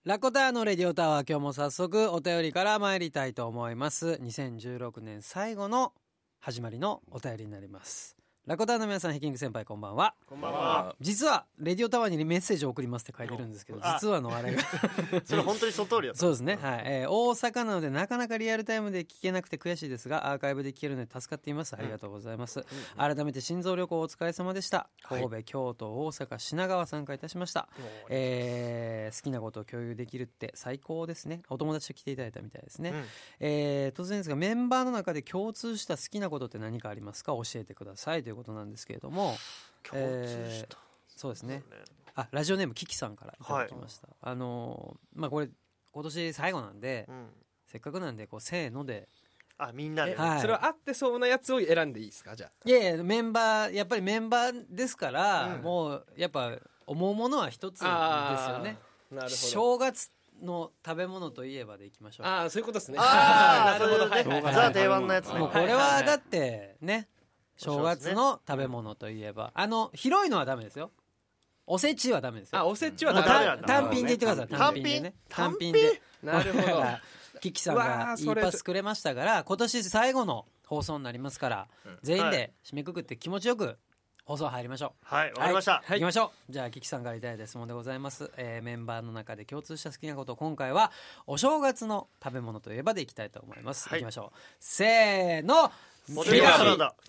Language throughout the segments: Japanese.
ラコターのレディオタワー、今日も早速お便りから参りたいと思います。2016年最後の始まりのお便りになります。ラコターの皆さん、ヘキング先輩こんばんは。 こんばんは。 実はレディオタワーにメッセージを送りますって書いてるんですけど、実はあれがそれ本当にその通りだった。 そうですね、はい。大阪なのでなかなかリアルタイムで聞けなくて悔しいですが、アーカイブで聞けるので助かっています。ありがとうございます。改めて心臓旅行お疲れ様でした。神戸、京都、大阪、品川参加いたしました。好きなことを共有できるって最高ですね。お友達と来ていただいたみたいですね。突然ですが、メンバーの中で共通した好きなことって何かありますか？教えてくださいということなんですけれども、共通した、 そうですね。ラジオネームキキさんからいただきました。これ今年最後なんで、せっかくなんでせーので、 みんなで、 それは合ってそうなやつを選んでいいですか？じゃあいやいや、メンバーですから、もうやっぱ思うものは一つですよね。 なるほど。 正月の食べ物といえばでいきましょう。 そういうことですね。 なるほど、ザ定番のやつね。 もうこれはだってね、正月の食べ物といえば、広いのはダメですよ。おせちはダメですよ。 おせちはダメなんだ。 単品で言ってください。単品でね。単品で。 なるほど。 キキさんがいいパスくれましたから、今年最後の放送になりますから、全員で締めくくって気持ちよく放送入りましょう。 はい、わかりました。 行きましょう。じゃあキキさんからいただいた質問でございます。メンバーの中で共通した好きなこと、今回はお正月の食べ物といえばでいきたいと思います。行きましょう。せーの。 ポテトサラダ。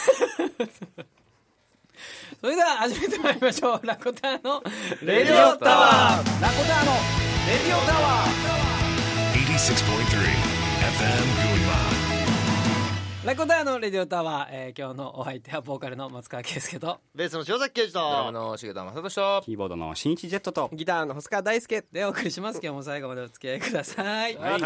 それでは始めてまいりましょう。ラコターのレディオタワー。ラコターのレディオタワー。 86.3 FM 群馬。 ラコターのレディオタワー、今日のお相手はボーカルの松川圭介とベースの塩崎圭司とドラムの重田正俊とキーボードの新一ジェットとギターの細川大輔でお送りします。今日も最後までお付き合いください。 何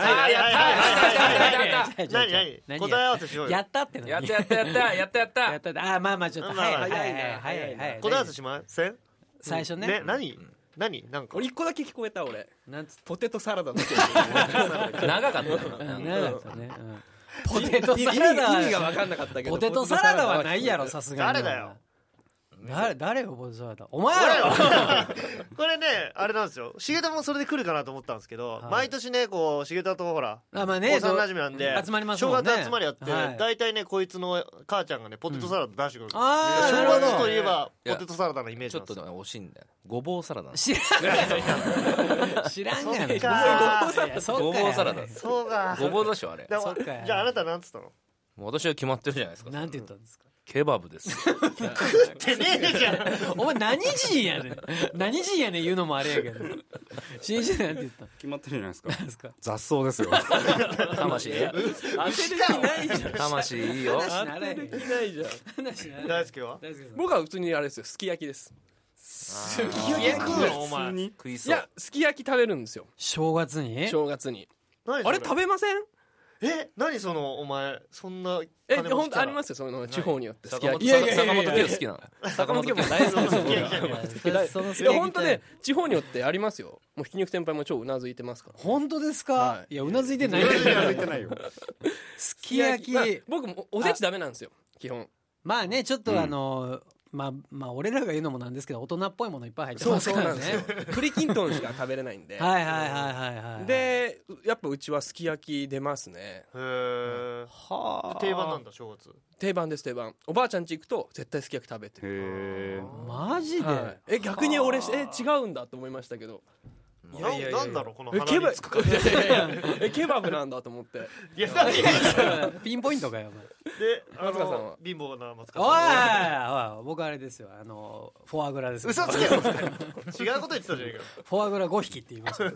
答え合わせしようよ。 やったってのやったまあちょっと早い答え合わせしません？ 最初ね。 何なんか俺1個だけ聞こえた。俺なんつポテトサラダだけ長かった長かったね。ポテトサラダ意味が分かんなかったけど、 ポテトサラダはないやろ、さすがに。 誰だよ。 誰よ、ポテトサラダ。お前よ。 これね、あれなんですよ。重田もそれで来るかなと思ったんですけど、毎年ね、重田とほら、高3なじみなんで、 集まりますもんね。 正月集まりやって、大体ね、こいつの母ちゃんがね、ポテトサラダ出してくる。正正月といえば、ポテトサラダのイメージちょっと惜しいんだよ。ごぼうサラダ。 知らんがな。 ごぼうサラダ。 そうか。 ごぼうでしょあれ。 じゃああなたなんつったの？ 私は決まってるじゃないですか。 なんて言ったんですか？ ケバブです。 食ってねえじゃん。 お前何人やねん。何人やねん言うのもあれやけど。新一なんて言ったの？ 決まってるじゃないですか。 何ですか？ 雑草ですよ。 魂当てる気ないじゃん。 魂いいよ。 当てる気ないじゃん。 大輔は？ 僕は普通にあれですよ、すき焼きです。 すき焼き食うのお前。 食いそう。 いや、すき焼き食べるんですよ。 正月に。 あれ食べません？ 何そのお前そんな本当ありますよ、その地方によってすき焼き。 坂本九好きなの。 坂本九も大好きですよ。本当ね、地方によってありますよ。もうひき肉先輩も超うなずいてますから。 本当ですか？いや、うなずいてない。 うなずいてないよ。 すき焼き。 僕もおせちダメなんですよ、基本。 まあね、ちょっとまあ俺らが言うのもなんですけど、大人っぽいものいっぱい入ってますからね。 栗きんとんしか食べれないんで。 はい。 で、やっぱうちはすき焼き出ますね。 へえ。 はあ。 定番なんだ、正月。 定番です、定番。おばあちゃん家行くと絶対すき焼き食べてる。 へマジで？ 逆に俺違うんだと思いましたけど。 なんだろうこの鼻につく感じ。 ケバブなんだと思って。 いや、 ピンポイントかよお前。 で、 松川さんは貧乏な松川さん。 おい、僕あれですよ、フォアグラです。 嘘つけよ。違うこと言ってたじゃねえかよ。 フォアグラ5匹って言いました。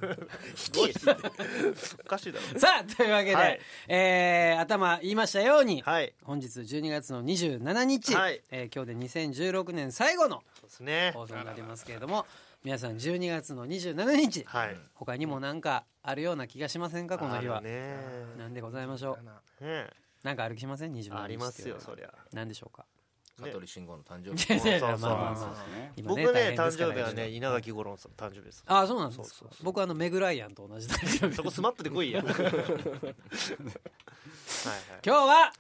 おかしいだろ。 さあ、というわけで、頭言いましたように、 はい。 本日12月の27日、今日で2016年最後の放送になりますけれども、皆さん12月の27日、他にも何かあるような気がしませんか？この日は。なんでございましょう。なんかある気しません？27日ありますよ、そりゃ。 何でしょうか？ 香取慎吾の誕生日。 僕ね、誕生日はね、稲垣吾郎さん誕生日です。 ああ、そうなんですか。僕はメグライアンと同じ誕生日。 そこスマップで来いや。 今日は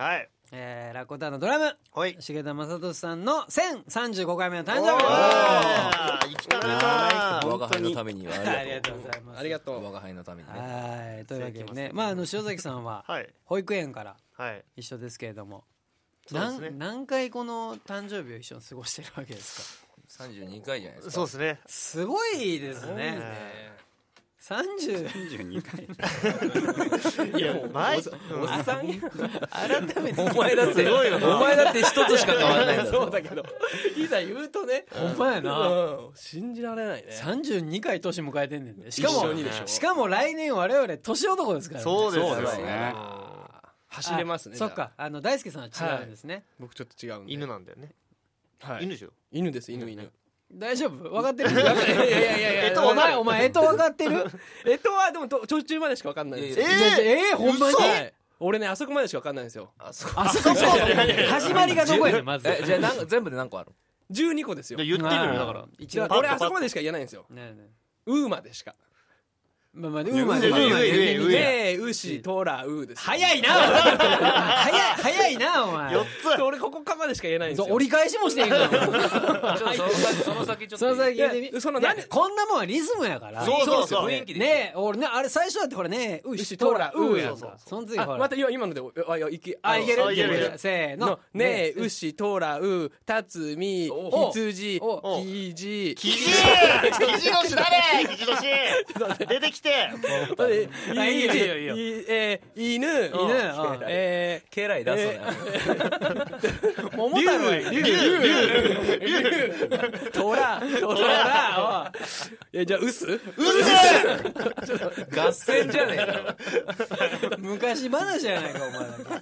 ラコタのドラムはい重田正俊さんの1035回目の誕生日生きたな我が輩のためにはありがとうございます。 ありがとう。 我が輩のためにね。 はい、というわけでね、塩崎さんははい保育園からはい一緒ですけれども、 そうですね何回この誕生日を一緒に過ごしてるわけですか。 32回じゃないですか。 そうですねすごいですね。30 32回。 いや前おっさん改めてお前だってお前だって一つしか変わらないんだぞ。 そうだけどいざ言うとねほんまやな。 信じられないね。 32回年迎えてんねんで。し一緒にでしょ来年我々年男ですからね。 そうですよそうですね。 走れますね。 そっか、大輔さんは違うんですね。 僕ちょっと違うんで。 犬なんだよねはい犬でしょ犬です犬。 大丈夫分かってる。 いやお前干支分かってる。 はでも途中までしか分かんないんですよ。 ほんまに。 俺ねあそこまでしか分かんないんですよ。 あ、そう。 あそこ始まりがどこやねんまず。 じゃあ全部で何個ある 12個ですよ。 言ってみるだから俺あそこまでしか言えないんですよ。 ねえねウーまでしか。 まあまあウーマでウシトラウです。 早いな。早いなお前。 4つ俺ここかまでしか言えないんですよ。 折り返しもしてへんから。 その先ちょっと。 その先言ってみ。 そのいやこんなもんはリズムやから。 そう雰囲気で。 ねえ俺ねあれ最初だってほらねウシトラウやんか。その次ほら。 また今のでいける。せーの。 ねえウシトラウタツミ羊キジキジ年誰キジ年出てきて犬家来出すな。 桃太郎や。 トラじゃあウス合戦じゃねえか。 昔話やないかお前。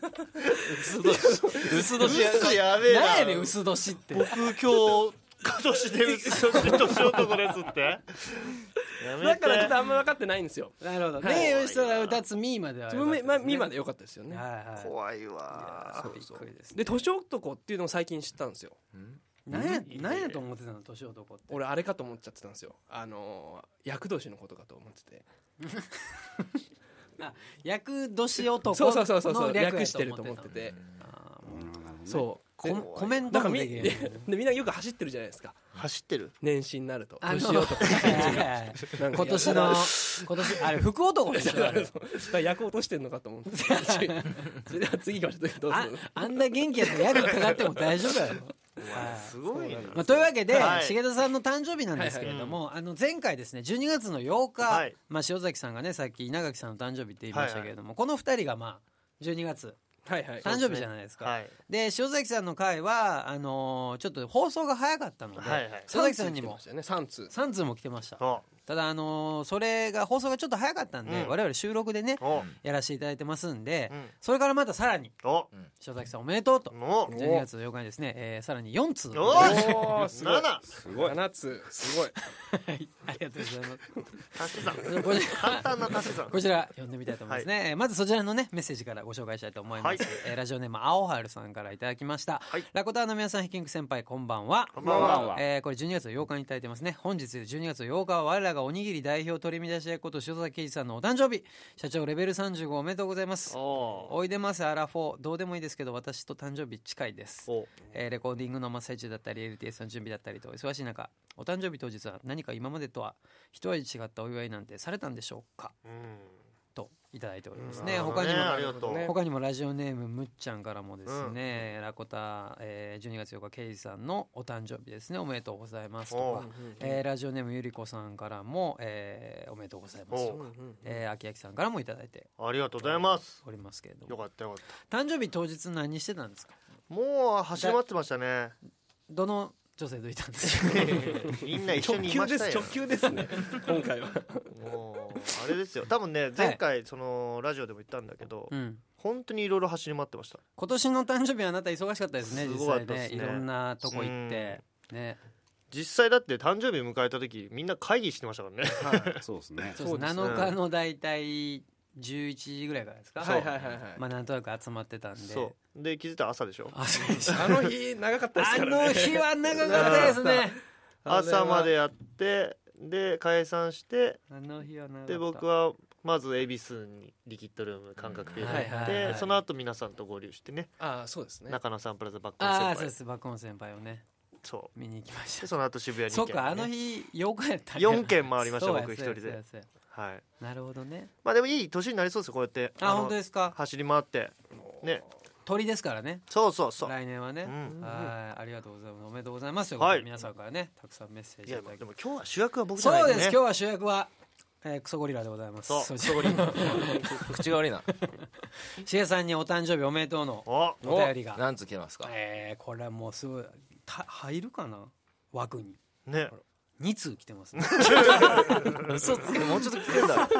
薄年やべえ何やねん薄年って。 僕今年で年男ですってやめてだからちょっとあんま分かってないんですよ。 なるほど。ねウシトラウタツミまでは。 ミまで良かったですよね。 怖いわびっくりです。 で年男っていうのを最近知ったんですよ。 何やと思ってたの年男って。 俺あれかと思っちゃってたんですよ。厄年のことかと思ってて。 厄年男そうの略略してると思ってて。そうコメントもできる。 でみんなよく走ってるじゃないですか。 走ってる年始になると年今男年あれ福男でしょ。 役落としてんのかと思ってでは次行きましょう。どうぞ。 あんな元気やったら役かかっても大丈夫やろ。 すごいなというわけではい重田さんの誕生日なんですけれども前回ですね12月の8日塩崎さんがねさっき稲垣さんの誕生日って言いましたけれどもこの2人が12月誕生日じゃないですか。で塩崎さんの回はちょっと放送が早かったので塩崎さんにも3通も来てました。ただそれが放送がちょっと早かったんで我々収録でねやらせていただいてますんでそれからまたさらに塩崎さんおめでとうと12月8日にですねさらに4通 7 すごい7通すごいありがとうございます足し算簡単な足し算こちら読んでみたいと思いますね。まずそちらのねメッセージからご紹介したいと思います。ラジオネーム青春さんからいただきました。ラコターの皆さんヒキング先輩こんばんは。 こんばんは。 これ12月8日にいただいてますね。本日12月8日は我らがおにぎり代表取り乱し役こと塩崎啓二さんのお誕生日。社長レベル35おめでとうございます。おいでますアラフォーどうでもいいですけど私と誕生日近いです。レコーディングの真っ最中だったり LTS の準備だったりと忙しい中お誕生日当日は何か今までとは一味違ったお祝いなんてされたんでしょうかといただいておりますね。他にもラジオネームむっちゃんからもですねラコタ12月8日ケイジさんのお誕生日ですねおめでとうございますとかラジオネームゆりこさんからもおめでとうございますとかあきやきさんからもいただいてありがとうございますおりますけれどもよかったよかった誕生日当日何してたんですか。 もう走り回ってましたね。 どの女性といたんですかみんな一緒にいましたよ。 直球ですね今回はもうあれですよ多分ね前回そのラジオでも言ったんだけど本当にいろいろ走り回ってました。 今年の誕生日はあなた忙しかったですね。 すごかったですね実際ねいろんなとこ行ってね実際だって誕生日迎えた時みんな会議してましたからね。 そうですね。 7日のだいたい11時ぐらいからですか。なんとなく集まってたんでそうで気づいたら朝でしょ。 あの日長かったですからね。 あの日は長かったですね。 朝までやってで解散して、 あの日はで僕はまず恵比寿にリキッドルーム感覚ページに行って、その後皆さんと合流してね、 そうですね、 中野サンプラザバックン先輩、 そうです、バックン先輩をねそう見に行きました。 でその後渋谷にそうか、あの日8日やった 4軒回りました僕一人で。はい、 なるほどね。 まあでもいい年になりそうですよ、こうやって本当ですか。 走り回ってね、 鳥ですからね。 そうそうそう、 来年はね、はい、ありがとうございます、おめでとうございますよ、皆さんからねたくさんメッセージいただき。 でも今日は主役は僕じゃないそうです、今日は主役はクソゴリラでございます。 そうクソゴリラ口が悪いな。 しげさんにお誕生日おめでとうのお便りが何つけますか。 これはもうすごい入るかな、枠にね、 2通来てますね。 嘘つけ、もうちょっと来てんだ。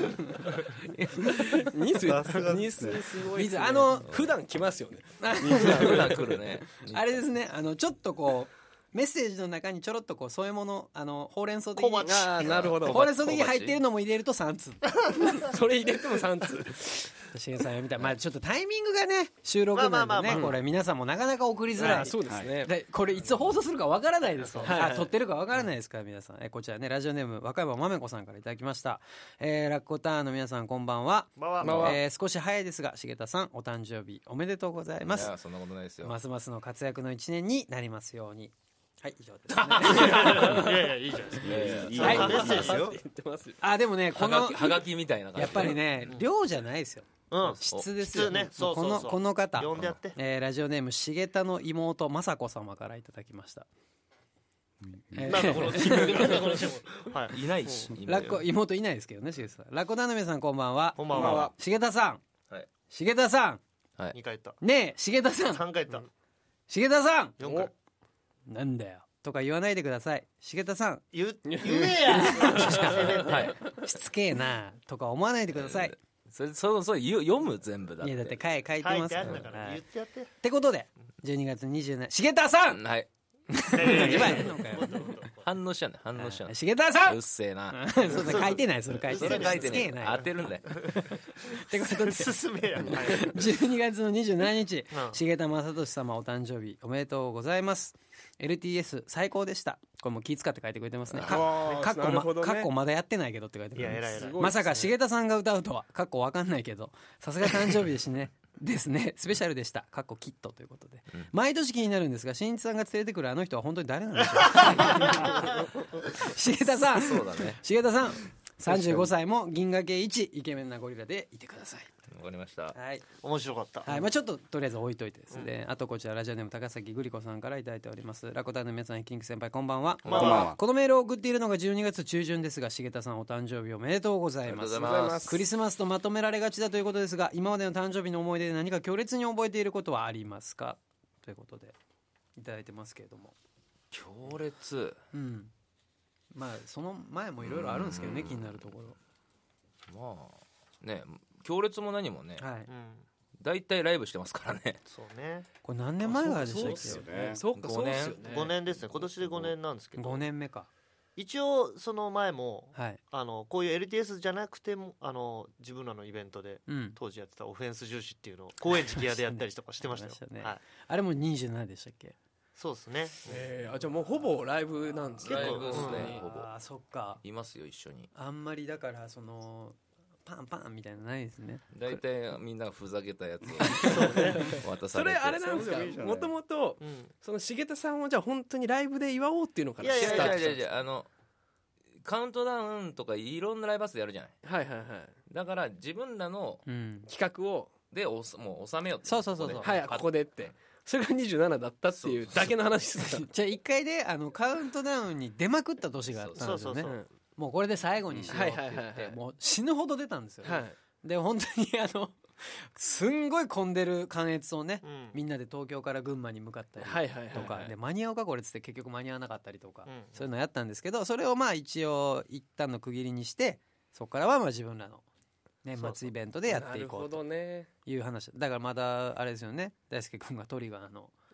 2数すごいですね。普段来ますよね。 普段来るね。 あれですね、ちょっとこうメッセージの中にちょろっとこう添え物、ほうれん草的に、 なるほど、 ほうれん草的に入ってるのも入れると3通。 それ入れても3通。 しげさん読みたい。まあちょっとタイミングがね、収録なんでね、これ皆さんもなかなか送りづらい。 そうですね。 でこれいつ放送するかわからないですよ。撮ってるかわからないですから皆さん。こちらね、ラジオネーム和歌山まめこさんからいただきました。ラッコターンの皆さんこんばんは。少し早いですが、しげたさんお誕生日おめでとうございます。 いや、そんなことないですよ。 ますますの活躍の1年になりますように。はい、以上ですね。 いやいや、いいじゃないですか。はい、メッセージよ。 でもね、このはがきみたいな感じ。 やっぱりね、量じゃないですよ。質ですよね。この方、ラジオネームしげたの妹雅子様からいただきました。 いないし、 妹いないですけどね、しげたさん。ラッコターンの皆さんこんばんは。 こんばんは。 しげたさん、しげたさん、 2回言った。 ねえしげたさん、 3回言った。 しげたさん、 4回。 なんだよとか言わないでください。しげたさん、 言えや。 しつけえなとか思わないでください。 それ読む全部だって。 いやだって書いてますから。 言ってやって。 ってことで12月27日、しげたさん、 はい。反応しちゃうね、反応しちゃう。 しげたさん、 うっせえな。 それ書いてない、それ書いてない。 それ書いてない。当てるんだよ。 ってことで進めや。 12月の27日、重田正俊様お誕生日おめでとうございます。LTS 最高でした。これも気遣って書いてくれてますね。かっこまだやってないけどって書いてます。まさか重田さんが歌うとはかっこわかんないけど、さすが誕生日ですね。ですね、スペシャルでした。かっこキットということで、毎年気になるんですが、新一さんが連れてくるあの人は本当に誰なんでしょう。重田さん、 そうだね。 重田さん、35歳も銀河系一イケメンなゴリラでいてください。 わかりました。 はい、 面白かった。 はい、まあちょっととりあえず置いといてですね。あとこちらラジオネーム高崎グリコさんからいただいております。ラコタンの皆さん、キング先輩こんばんは。 こんばんは。 このメールを送っているのが12月中旬ですが、重田さんお誕生日おめでとうございます。クリスマスとまとめられがちだということですが、今までの誕生日の思い出で何か強烈に覚えていることはありますか、ということでいただいてますけれども。 強烈。 まあその前もいろいろあるんですけどね、気になるところ。 まあね、強烈も何もね、 はい、 だいたいライブしてますからね。 そうね。 これ何年前からでしたっけ。 そうか、そうですよね。 5年ですね。今年で5年なんですけど。 5年目か。 一応その前も、 はい、 こういう LTS じゃなくても自分らのイベントで、当時やってたオフェンス重視っていうのを高円寺ギアでやったりとかしてましたよ。 ね、はい、あれも27でしたっけ。 そうですね。 じゃあもうほぼライブなんですね。 ライブですね。ほぼ。 あ、そっか。 いますよ一緒に。 あんまりだからそのパンパンみたいなのないですね。 だいたいみんなふざけたやつを渡されて。 それあれなんですか。もともとその重田さんをじゃあ本当にライブで祝おうっていうのからスタートしたんですか。 いやカウントダウンとかいろんなライブハウスでやるじゃない。 はいはいはい。 だから自分らの企画をでもう収めようって。 そうはいここでって。それが27だったっていうだけの話です。 じゃあ1回でカウントダウンに出まくった年があったんですよね。もうこれで最後にしようって言ってもう死ぬほど出たんですよ。で本当にすんごい混んでる関越をね、みんなで東京から群馬に向かったりとかで、間に合うかこれっつって結局間に合わなかったりとか、そういうのやったんですけど、それをまあ一応一旦の区切りにして、そこからはまあ自分らの年末イベントでやっていこうという話だから。まだあれですよね、大輔君がトリガーの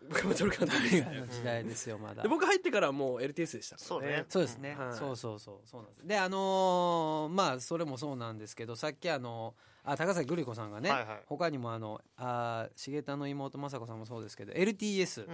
深町監督ですねの時代ですよまだ。 で僕入ってからはもう LTS でしたそうね。 そうですね、 はいそうなんです。でまあそれもそうなんですけど、さっき高崎グリコさんがね、 はいはい他にも重田の妹雅子さんもそうですけど LTS、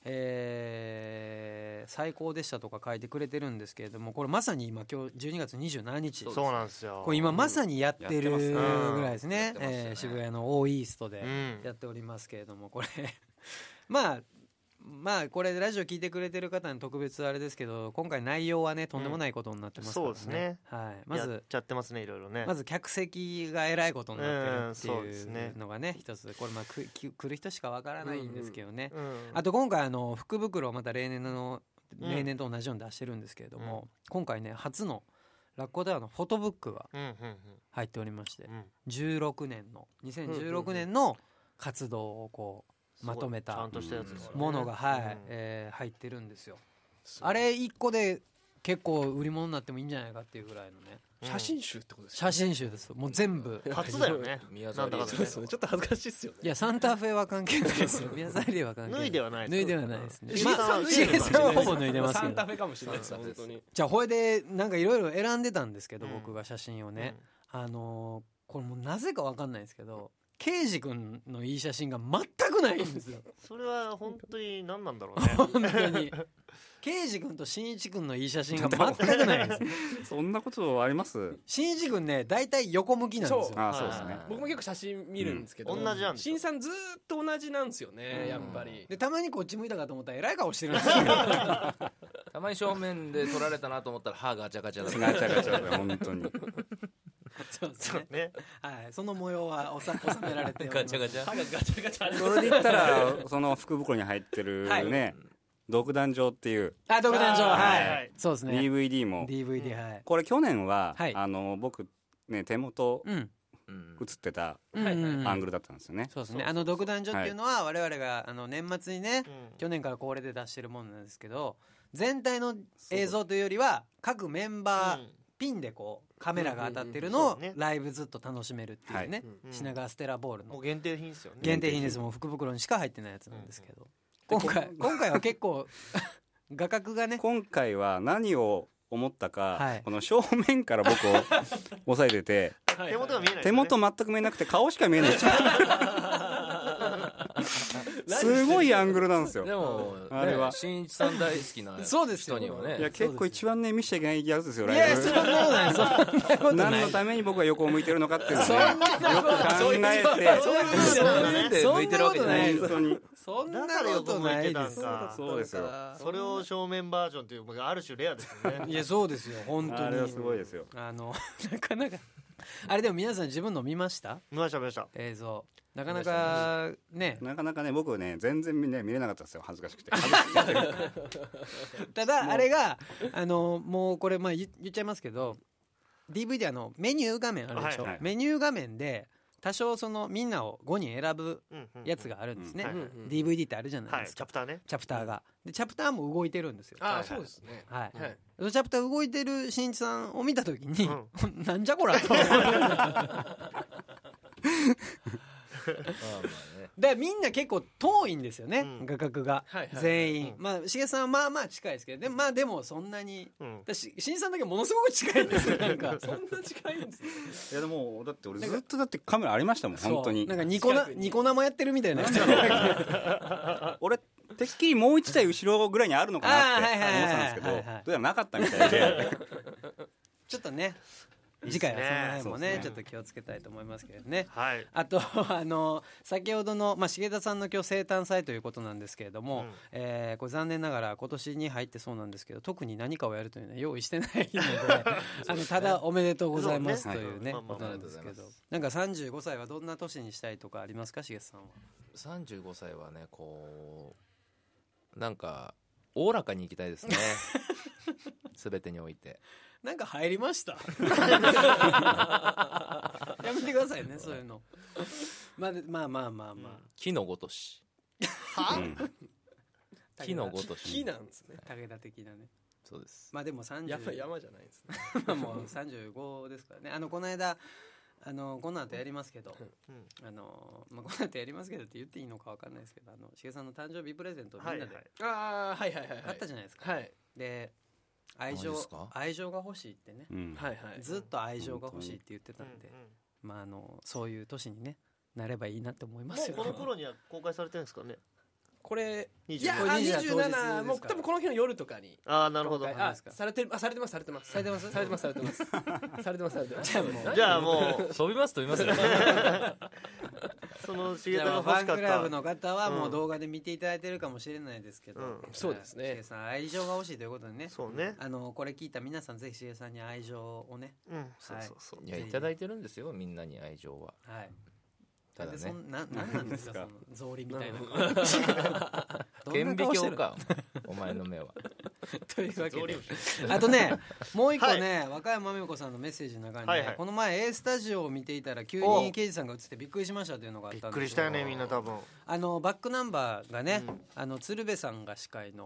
最高でしたとか書いてくれてるんですけれども、これまさに今12月27日そうなんですよ。 これ今まさにやってるぐらいですね、 やってますね渋谷のオーイーストでやっておりますけれども、これまあこれラジオ聞いてくれてる方に特別あれですけど、今回内容はねとんでもないことになってますからね、 そうですね。 はい、まやっずちゃってますね、いろいろね。 まず客席がえらいことになってるってそうですねいうのがね一つ、これ来る人しかわからないんですけどね、 うんあと今回福袋をまた例年と同じように出してるんですけれども、今回ね初のラッコダウンのフォトブックが入っておりまして、2016年の活動をこうまとめたちゃんとしたやつですよねものが、入ってるんですよ。あれ1個で結構売り物になってもいいんじゃないかっていうぐらいのね写真集ってことですか？ 写真集です。もう全部初だよね。 宮沢りえなんだかんだそうですね、ちょっと恥ずかしいっすよね。 いやサンタフェは関係ないですよ。宮沢りえは関係ない。 脱いではないです脱いではないですね。 石井さんは石井さんはほぼ脱いでますサけど。 ンタフェかもしれないです本当に。 じゃあこれでなんかいろいろ選んでたんですけど、僕が写真をね、これもうなぜかわかんないんですけど、ケイジ君のいい写真が全くないんですよ。 それは本当に何なんだろうね。 本当に。ケイジ君としんいち君のいい写真が全くないです。 そんなことあります？ しんいち君ね、大体横向きなんですよ。 あ、そうですね。 僕も結構写真見るんですけど、 同じなんですよ新さんずーっと同じなんですよね、やっぱり。 でたまにこっち向いたかと思ったらえらい顔してるんですよ。 たまに正面で撮られたなと思ったら歯ガチャガチャだった。 ガチャガチャで本当に。 そうですね。 そうね。 はい、その模様は収められております。 ガチャガチャ歯がガチャガチャありますそれで言ったらその福袋に入ってるはいね、独壇場っていうあ、独壇場、 あーはい、 はいそうですね。 DVD も、 DVD、はい。 これ去年ははい僕ね手元うん。 うん映ってたうんうんうんアングルだったんですよね。 そうですね。独壇場っていうのは我々が年末にね、去年から恒例で出してるものなんですけど、全体の映像というよりは各メンバーピンでこうカメラが当たってるのをうんうんうんライブずっと楽しめるっていうね、 うん品川ステラボールのもう限定品ですよね。 限定品です。もう福袋にしか入ってないやつなんですけど、今回は結構画角がね、 今回は何を思ったか、 はいこの正面から僕を押さえてて手元が見えないですよね。 手元全く見えなくて顔しか見えないすごいアングルなんですよ。 でもあれはしんいちさん大好きなそうですよ人にはねいや結構一番ね見せちゃいけないやつですよいやライブ。 そんなことない、そんなことない。 何のために僕が横を向いてるのかっていうのをねそんなことないよく考えてそういう面で向いてるわけじゃない本当にそんなことないです。 そうですよ。 それを正面バージョンというのがある種レアですよね。 いやそうですよ本当に。 あれはすごいですよ。 なかなかあれでも皆さん自分の見ました？ 見ました。 映像なかなかね。 なかなかね僕ね全然ね見れなかったですよ、恥ずかしくて。 ただあれがもうこれまあ言っちゃいますけど、 DVD メニュー画面あるでしょ、 はいはいメニュー画面で多少そのみんなを5人選ぶやつがあるんですね、 うんうんうん DVD ってあるじゃないはい、 ですか、 チャプターね。 チャプターがでチャプターも動いてるんですよ。 ああそうですね。 はい、 はいそのチャプター動いてるしんいちさんを見た時に、なんじゃこらとでみんな結構遠いんですよね、画角が、 はいはい全員、まあしげさんはまあまあ近いですけど、でもそんなに、しんいちさんだけものすごく近いんですよなんかそんな近いんですね。 いやでもだって俺ずっとだってカメラありましたもん本当に。 なんかニコ生やってるみたいな俺てっきりもう一台後ろぐらいにあるのかなって思ってたんですけど、どうやらなかったみたいで。 ちょっとね次回はその辺もねそうですねちょっと気をつけたいと思いますけどね。 はい。 あと先ほどの重田さんの今日生誕祭ということなんですけれども、これ残念ながら今年に入ってそうなんですけど、特に何かをやるというのは用意してないのでただおめでとうございますというねそうねことなんですけど、 ありがとうございますなんか35歳はどんな年にしたいとかありますか、重田さんは。 35歳はねこうなんかおおらかにいきたいですね全てにおいて。 なんか入りましたやめてくださいねそういうのまあ木のごとし木のごとし木なんですね。 武田的なね。 そうです。 まあでも30 やっぱり山じゃないですね。 もう35ですからね。この間この後やりますけど、この後やりますけどって言っていいのか分かんないですけど、しげさんの誕生日プレゼントをみんなで買ったじゃないですか。で愛情が欲しいってね、ずっと愛情が欲しいって言ってたんで、そういう年にねなればいいなって思いますよ。 もうこの頃には公開されてるんですかね。 これいや 27もう多分この日の夜とかに。 なるほど。 されてます。 じゃあもう飛びますそのしげたがファンクラブの方はもう動画で見ていただいてるかもしれないですけど、 そうですね。 しげさん愛情が欲しいということでね。 そうね。 これ聞いた皆さんぜひしげさんに愛情をね。 いやいただいてるんですよみんなに愛情は。 はい。 ただね。 なんですかその草履みたいな。 顕微鏡かお前の目は。 というわけで、あとねもう一個ね、若山美子さんのメッセージの中にね、この前 A スタジオを見ていたら急に刑事さんが映ってびっくりしましたというのがあったんです。 びっくりしたよねみんな多分。 バックナンバーがね、鶴瓶さんが司会の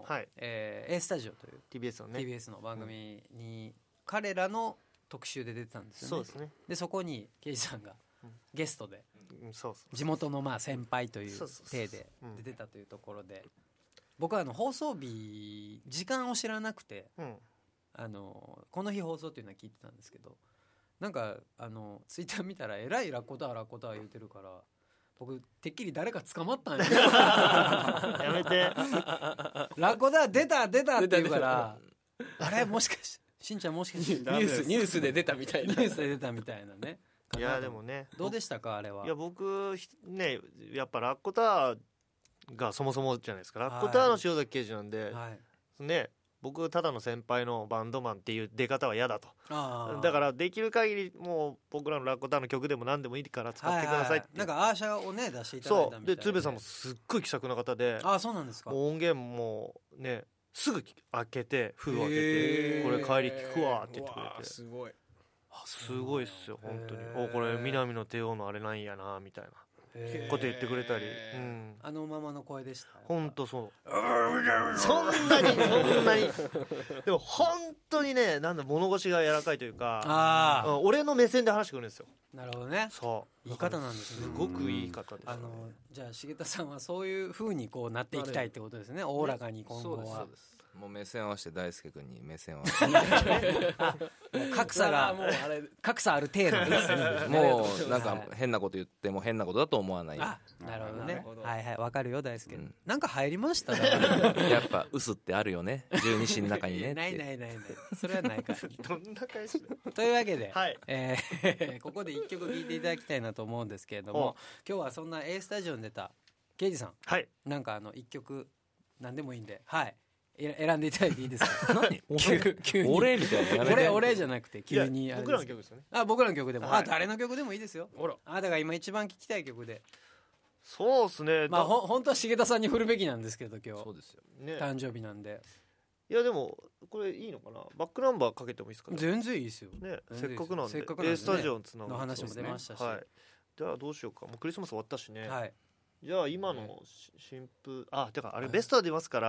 A スタジオという TBS の番組に彼らの特集で出てたんですよね。 そうですね。 でそこに刑事さんがゲストで地元の先輩という体で出てたというところで、僕は放送日時間を知らなくて、この日放送っていうのは聞いてたんですけど、なんかツイッター見たらえらいラッコタワ言うてるから、僕てっきり誰か捕まったんややめてラッコタワ出たって言うからあれもしかしてしんちゃんもしかしてニュースで出たみたいなね。いやでもねどうでしたかあれは。 いや僕ねやっぱラッコタワがそもそもじゃないですか。ラッコタワの塩崎刑事なんで、ね僕ただの先輩のバンドマンっていう出方は嫌だと。だからできる限りもう僕らのラッコタワの曲でも何でもいいから使ってくださいって、 なんかアーシャをね出していただいたみたいで。 で鶴瓶さんもすっごい気さくな方で、 そうなんですか。 もう音源もねすぐ開けて封を開けてこれ帰り聞くわって言ってくれて、 すごいっすよ本当に。これ南の帝王のあれなんやなみたいなこと言ってくれたり、 あのままの声でした。 本当そうそんなにでも本当にね物腰が柔らかいというか、俺の目線で話してくるんですよ。 なるほどね。 そう言い方なんですね。 すごくいい方です、ね。 じゃあ重田さんはそういう風にこうなっていきたいってことですね。おおらかに今後は。 そうです。もう目線を合わせて大輔君に目線を合わせて格差ある程度ですね。 もうなんか変なこと言っても変なことだと思わない。 なるほどね。はいわかるよ大輔。なんか入りましたやっぱ薄ってあるよね十二支の中にね。 ないそれはないからどんな返しというわけで、ここで一曲聴いていただきたいなと思うんですけれども、今日はそんな A スタジオに出た刑事さん、なんか一曲何でもいいんで選んでいただいていいですか。 何急に俺みたいな俺じゃなくて急に僕らの曲ですよね。 僕らの曲でも誰の曲でもいいですよ。だから今一番聴きたい曲で。 そうですね。 本当は重田さんに振るべきなんですけど今日そうですよ誕生日なんで。 いやでもこれいいのかな。バックナンバーかけてもいいですかね。 全然いいですよね。せっかくなんで A スタジオの話も出ましたし。 じゃあどうしようか。もうクリスマス終わったしね。じゃあ今の新風てかあれベストは出ますから、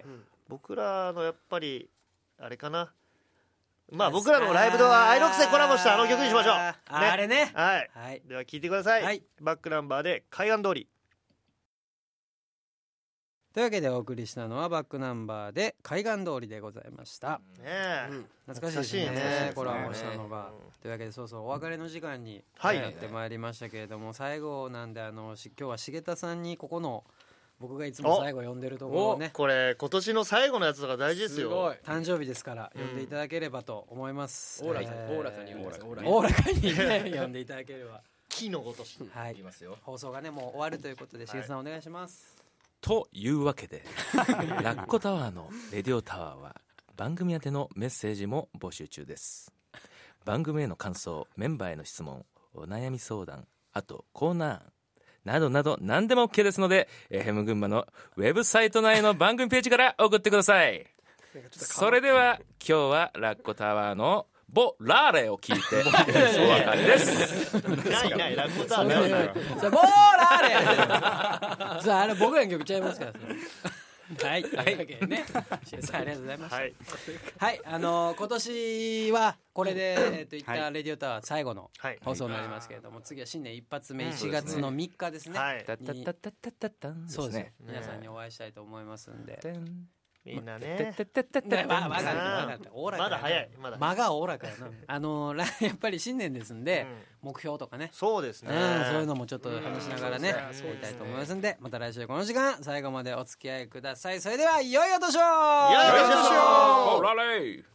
僕らのやっぱりあれかな、僕らのライブではアイロックスでコラボした曲にしましょう。 あれね。 では聴いてください。バックナンバーで海岸通り。 というわけでお送りしたのはバックナンバーで海岸通りでございました。懐かしいですねコラボしたのが。というわけでそうそうお別れの時間にやってまいりましたけれども、最後なんで今日は重田さんにここの僕がいつも最後読んでるところをね、 これ今年の最後のやつとか大事ですよ。 誕生日ですから読んでいただければと思います。 おおらかに読んでいただければ木のごとし言いますよ。放送がねもう終わるということで重田さんお願いします。 というわけでラッコタワーのレディオタワーは番組宛てのメッセージも募集中です。番組への感想、メンバーへの質問、お悩み相談、あとコーナーなどなど何でも OK ですので FM 群馬のウェブサイト内の番組ページから送ってください。それでは今日はラッコタワーのボラーレを聞いてお別れです。 ないラッコタワーないボラーレあれ僕らの曲ちゃいますからはいというわけでねシエさんありがとうございましたはい今年はこれでいったレディオタワー最後の放送になりますけれども、次は新年一発目1月の3日ですね。そうですね。皆さんにお会いしたいと思いますんで。 みんなね。 分かった。おおらか。 まだ早い。 間がおおらかやな。やっぱり新年ですんで、目標とかね。 そうですね。 そういうのもちょっと話しながらね、やりたいと思いますんで、また来週この時間最後までお付き合いください。それでは良いお年を。 良いお年を。